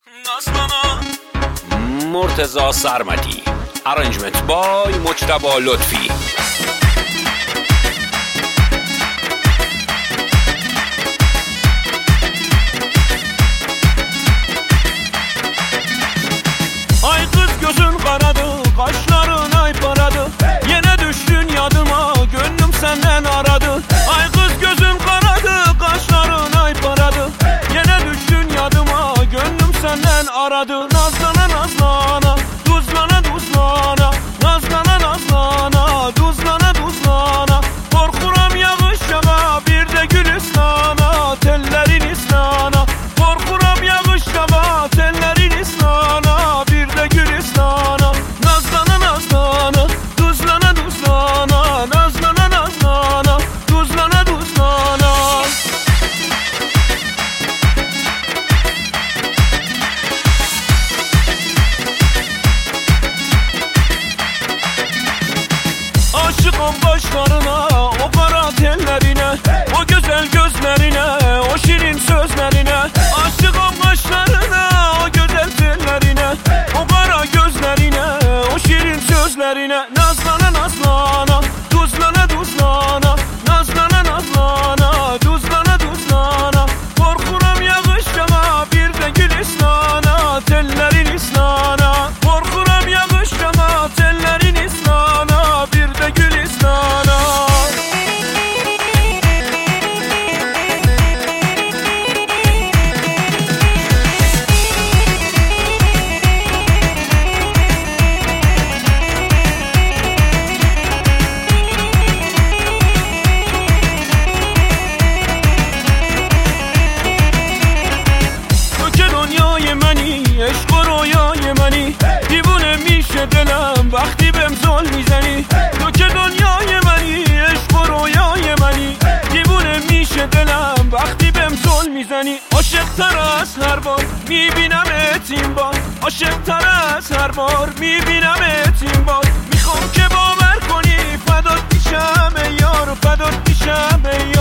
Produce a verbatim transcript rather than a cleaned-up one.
مرتضی سرمدی، ارنجمنت بای مجتبی لطفی. Ay kız gözün karadı, kaşların ay paradı. Yine düştün yadıma, gönlüm senden aradı. Ay kız gözün karadı, kaşların ay paradı. Yine düştün yadıma, gönlüm senden aradı. Nazlana nazlana, tuzlana tuzlana. Nazlana nazlana, tuzlana tuzlana. Korkuram yağış yağa, bir de gül ıslana. Tellerin islana. Korkuram yağış yağa, tellerin islana. Bir de gül islana. Nazlana nazlana, tuzlana tuzlana. Nazlana nazlana, tuzlana tuzlana. Aşıkım başlarına, o kara tellerine, o güzel gözlerine, o şirin sözlerine. Aşıkım kaşlarına, o güzel tellerine, o kara gözlerine, o şirin sözlerine. Nazlana nazlana, tuzlana tuzlana. Nazlana nazlana, tuzlana tuzlana. Korkuram yağış yağa, bir de gül islana. Tellerin islana. Korkuram yağış yağa, tellerin islana. Bir de gül islana. دنیای منی، عشق و رویای منی. دیوونه میشه دلم وقتی بهم زل میزنی. تو که دنیای منی، عشق و رویای منی. دیوونه میشه دلم وقتی بهم زل میزنی. عاشق تر از هر بار میبینمت این بار. عاشق تر از هر بار میبینمت این بار. میخوام که باور کنی فدات میشم ای یار، فدات میشم ای